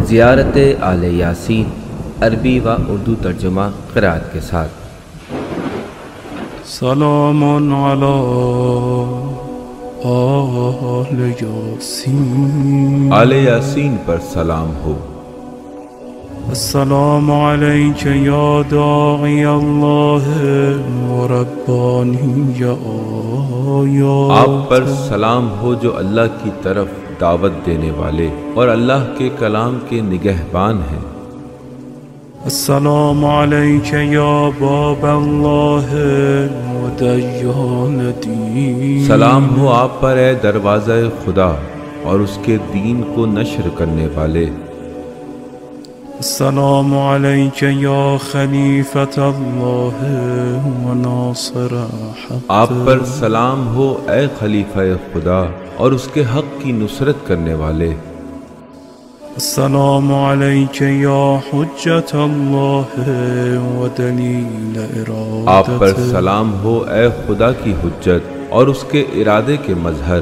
زیارت آل یاسین عربی و اردو ترجمہ قرأت کے ساتھ۔ سلام علی آل یاسین، آل یاسین پر سلام ہو۔ السلام علیک یا داعی اللہ و ربانی آیات، آپ پر سلام ہو جو اللہ کی طرف دعوت دینے والے اور اللہ کے کلام کے نگہبان ہیں۔ السلام علیک یا باب اللہ و دیان دین، سلام ہو آپ پر اے دروازہ خدا اور اس کے دین کو نشر کرنے والے۔ السلام علیک یا خلیفۃ اللہ و ناصر حق، آپ پر سلام ہو اے خلیفہ خدا اور اس کے حق کی نصرت کرنے والے۔ السلام علیک یا حجت اللہ و دلیل ارادت، آپ پر سلام ہو اے خدا کی حجت اور اس کے ارادے کے مظہر۔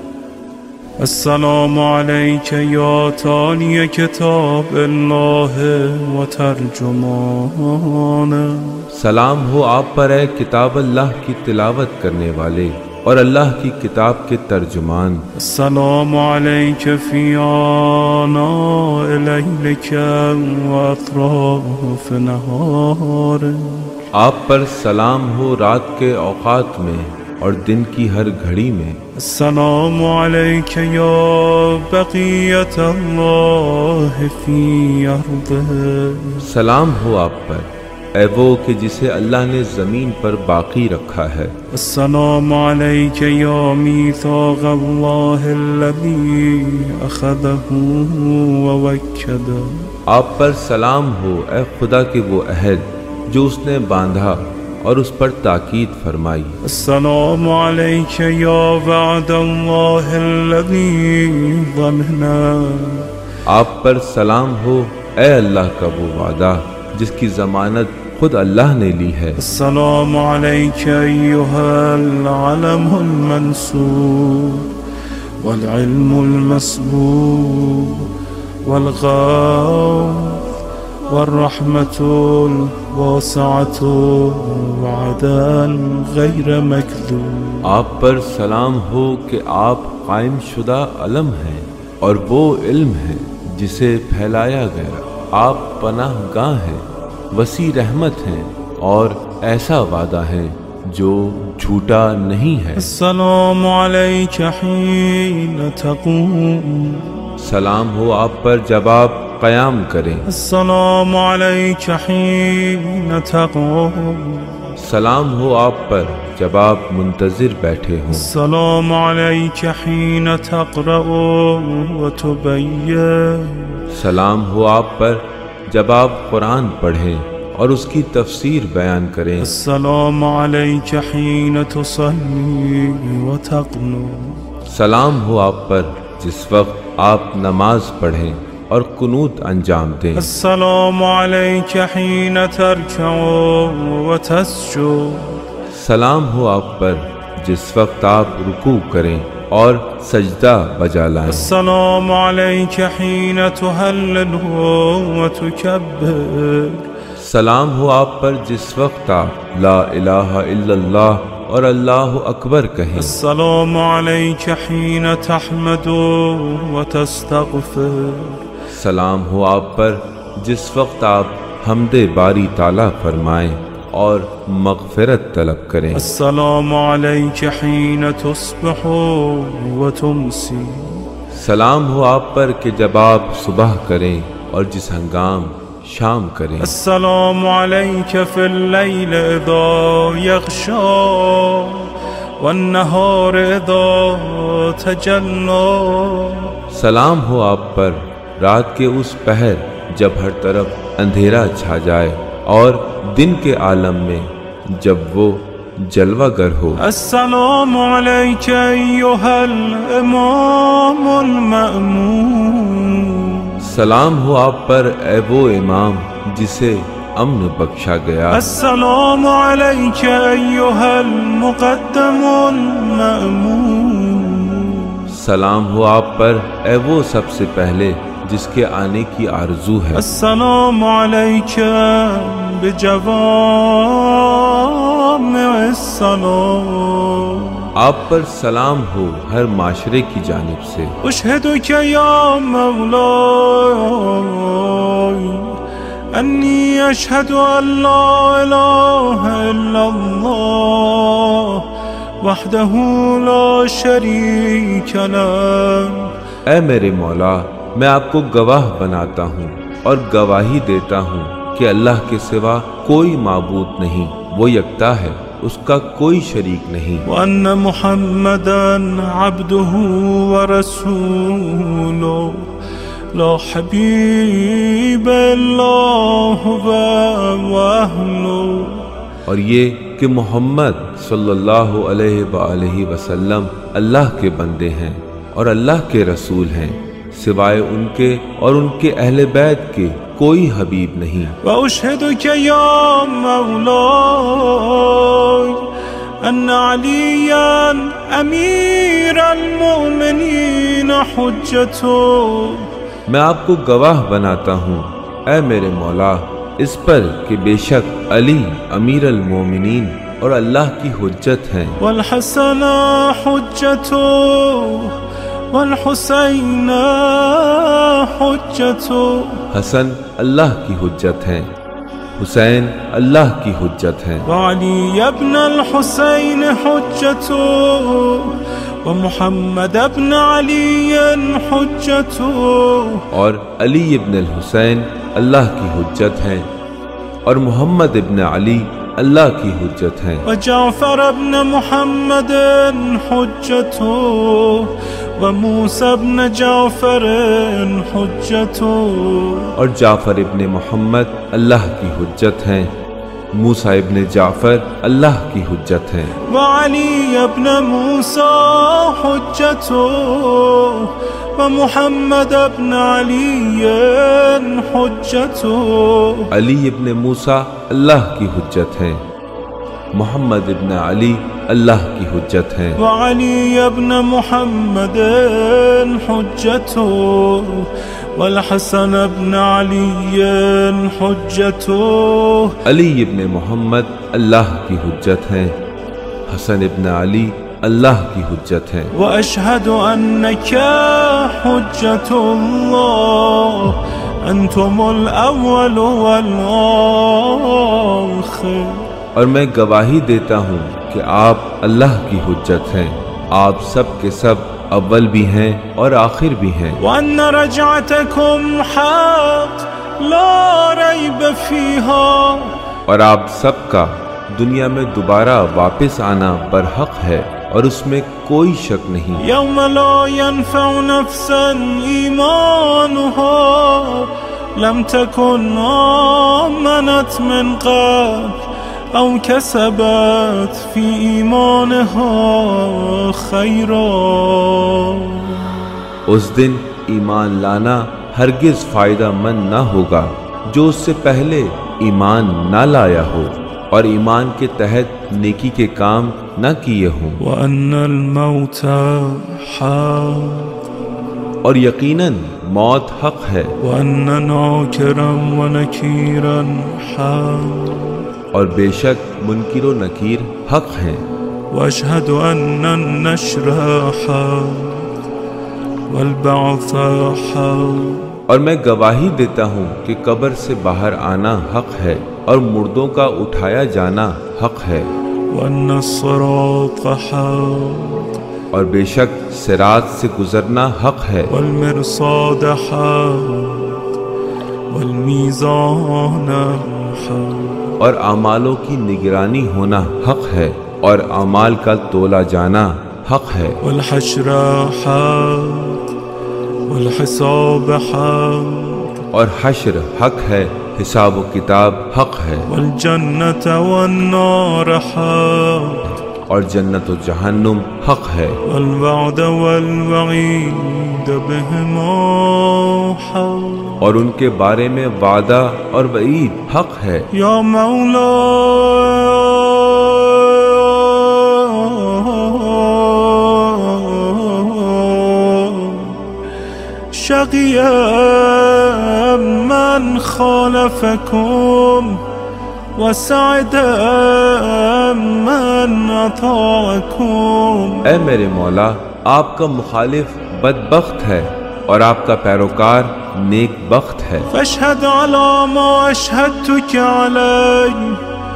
السلام علیک یا تالی کتاب اللہ و ترجمان، سلام ہو آپ پر اے کتاب اللہ کی تلاوت کرنے والے اور اللہ کی کتاب کے ترجمان۔ السلام علیک فی آناء لیلک و اطراف نہار، آپ پر سلام ہو رات کے اوقات میں اور دن کی ہر گھڑی میں۔ السلام علیک یا بقیت اللہ فی ارضہ، سلام ہو آپ پر اے وہ کہ جسے اللہ نے زمین پر باقی رکھا ہے۔ السلام علیک یا میثاق اللہ الذی اخذہ ووکدہ، آپ پر سلام ہو اے خدا کے وہ عہد جو اس نے باندھا اور اس پر تاکید فرمائی۔ السلام علیک یا وعد اللہ الذی ضمنا، آپ پر سلام ہو اے اللہ کا وہ وعدہ جس کی ضمانت خود اللہ نے لی ہے۔ السلام علیک ایہا العلم المنصور والعلم المسبوق والغوث والرحمة الواسعة وعدل غیر مکذوب، آپ پر سلام ہو کہ آپ قائم شدہ علم ہیں اور وہ علم ہے جسے پھیلایا گیا، آپ پناہ گاہ ہیں، وسیع رحمت ہیں اور ایسا وعدہ ہے جو جھوٹا نہیں ہے۔ السلام علیک حین تقوم، سلام ہو آپ پر جب آپ قیام کریں۔ السلام علیک حین تقوم، سلام ہو آپ پر جب آپ منتظر بیٹھے ہوں۔ السلام علیک حین تقرأ وتبین، سلام ہو آپ پر جب آپ قرآن پڑھیں اور اس کی تفسیر بیان کریں۔ السلام علیک حین تصلی وتقنت، سلام ہو آپ پر جس وقت آپ نماز پڑھیں اور قنوت انجام دیں۔ السلام علیک حین ترکع وتسجد، سلام ہو آپ پر جس وقت آپ رکوع کریں اور سجدہ بجا لائیں۔ السلام علیک حین تہلل وتکبر، سلام ہو آپ پر جس وقت آپ لا الہ الا اللہ اور اللہ اکبر کہیں۔ السلام علیک حین تحمد وتستغفر، سلام ہو آپ پر جس وقت آپ حمد باری تعالیٰ فرمائیں اور مغفرت طلب کریں۔ السلام علیک حین تصبح وتمسی، سلام ہو آپ پر کہ جب آپ صبح کریں اور جس ہنگام شام کریں۔ السلام علیک فی اللیل اذا یغشا والنہار اذا تجلی، سلام ہو آپ پر رات کے اس پہر جب ہر طرف اندھیرا چھا جائے اور دن کے عالم میں جب وہ جلوہ گر ہو۔ السلام علیک ایہا الامام المأمون، سلام ہو آپ پر اے وہ امام جسے امن بخشا گیا۔ السلام علیک ایہا المقدم المأمون، سلام ہو آپ پر اے وہ سب سے پہلے جس کے آنے کی آرزو ہے۔ السلام علیک بجوامع السلام، آپ پر سلام ہو ہر معاشرے کی جانب سے۔ اشہدک یا مولاي انی اشہد ان لا الہ الا اللہ وحدہ لا شریک لہ۔ اے میرے مولا، میں آپ کو گواہ بناتا ہوں اور گواہی دیتا ہوں کہ اللہ کے سوا کوئی معبود نہیں، وہ یکتا ہے، اس کا کوئی شریک نہیں۔ وأن محمدا عبده ورسوله لا حبيب إلا هو وأهله، اور یہ کہ محمد صلی اللہ علیہ وآلہ وسلم اللہ کے بندے ہیں اور اللہ کے رسول ہیں، سوائے ان کے اور ان کے اہل بیت کے کوئی حبیب نہیں۔ وأشهدك يا مولاي أن عليا أمير المؤمنين حجته، میں آپ کو گواہ بناتا ہوں اے میرے مولا اس پر کہ بے شک علی امیر المومنین اور اللہ کی حجت ہیں، والحسن حجته والحسین حجته، حسن اللہ کی حجت ہیں، حسین اللہ کی حجت ہیں، وعلی ابن الحسین حجته ومحمد ابن علی حجته، اور علی ابن الحسین اللہ کی حجت ہیں اور محمد ابن علی اللہ کی حجت ہیں، وجعفر ابن محمد حجته وموسى ابن جعفر حجته، اور جعفر ابن محمد اللہ کی حجت ہیں، موسیٰ ابن جعفر اللہ کی حجت ہیں، وعلی ابن موسى حجته ومحمد ابن علی حجته، علی ابن موسیٰ اللہ کی حجت ہیں، محمد ابن علی اللہ کی حجت ہیں، وعلی ابن محمد حجته والحسن ابن علی حجته، علی ابن محمد اللہ کی حجت ہیں، حسن ابن علی اللہ کی حجت ہیں، واشهد انک حجة اللہ انتم الاول والآخر، اور میں گواہی دیتا ہوں کہ آپ اللہ کی حجت ہیں، آپ سب کے سب اول بھی ہیں اور آخر بھی ہیں، وان رجعتکم حق لا ریب فیہا، اور آپ سب کا دنیا میں دوبارہ واپس آنا برحق ہے اور اس میں کوئی شک نہیں، یوم لا ينفع نفسا ایمانها لم تكن آمنت من قبل او کسبت فی ایمانها خیرا، اس دن ایمان لانا ہرگز فائدہ مند نہ ہوگا جو اس سے پہلے ایمان نہ لایا ہو اور ایمان کے تحت نیکی کے کام نہ کیے ہوں، وان الموت حق اور یقیناً موت حق ہے، وان ناکرا ونکیرا حق اور بے شک منکر و نکیر حق ہیں، واشهد ان النشر حق والبعث حق، اور میں گواہی دیتا ہوں کہ قبر سے باہر آنا حق ہے اور مردوں کا اٹھایا جانا حق ہے، وان الصراط حق اور بے شک صراط سے گزرنا حق ہے، والمرصاد حق والمیزان حق، اور اعمالوں کی نگرانی ہونا حق ہے اور اعمال کا تولا جانا حق ہے، والحشر حق والحساب حق، اور حشر حق ہے، حساب و کتاب حق ہے، والجنة والنار حق، اور جنت و جہنم حق ہے، والوعد والوعید بهما حق، اور ان کے بارے میں وعدہ اور وعید حق ہے، یا مولا شقي من خالفكم وسعد من أطاعكم. اے میرے مولا، آپ کا مخالف بدبخت ہے اور آپ کا پیروکار نیک بخت ہے. فاشهد على ما أشهدتك عليه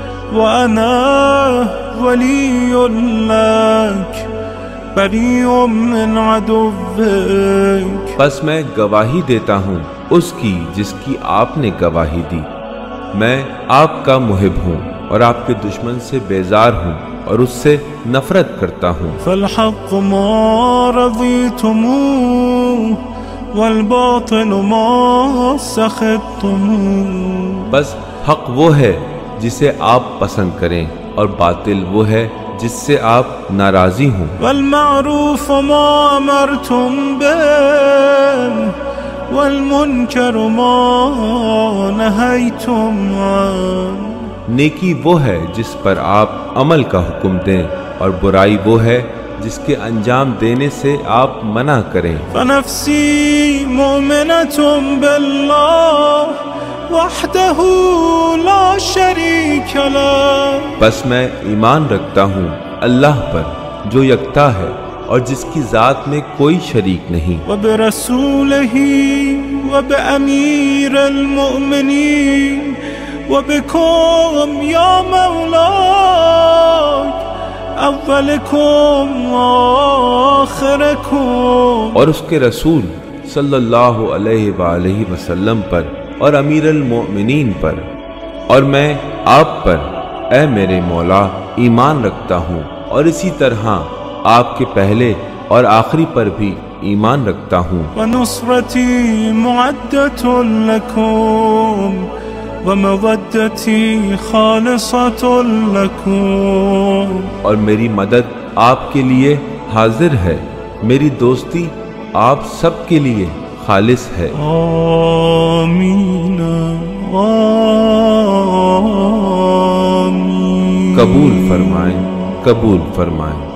وأنا ولي لك بريء من عدوك. بس میں گواہی دیتا ہوں اس کی جس کی آپ نے گواہی دی. میں آپ کا محب ہوں اور آپ کے دشمن سے بیزار ہوں اور اس سے نفرت کرتا ہوں. فالحق ما رضيتموه والباطل ما سخطتموه. بس حق وہ ہے جسے آپ پسند کریں اور باطل وہ ہے جس سے آپ ناراضی ہوں. والمعروف ما أمرتم به والمنكر ما نهيتم عنه. نیکی وہ ہے جس پر آپ عمل کا حکم دیں اور برائی وہ ہے جس کے انجام دینے سے آپ منع کریں. فنفسي مؤمنة بالله وحده لا شريك له. بس میں ایمان رکھتا ہوں اللہ پر جو یکتا ہے اور جس کی ذات میں کوئی شریک نہیں. وبرسوله وبأمير المؤمنين وبكم يا مولاي اولكم وآخركم. اور اس کے رسول صلی اللہ علیہ وآلہ وسلم پر اور امیر المؤمنین پر اور میں آپ پر اے میرے مولا ایمان رکھتا ہوں اور اسی طرح آپ کے پہلے اور آخری پر بھی ایمان رکھتا ہوں. ونصرتي معدة لكم ومودتي خالصة لكم. اور میری مدد آپ کے لیے حاضر ہے، میری دوستی آپ سب کے لیے خالص ہے. آمین آمین. قبول فرمائیں، قبول فرمائیں.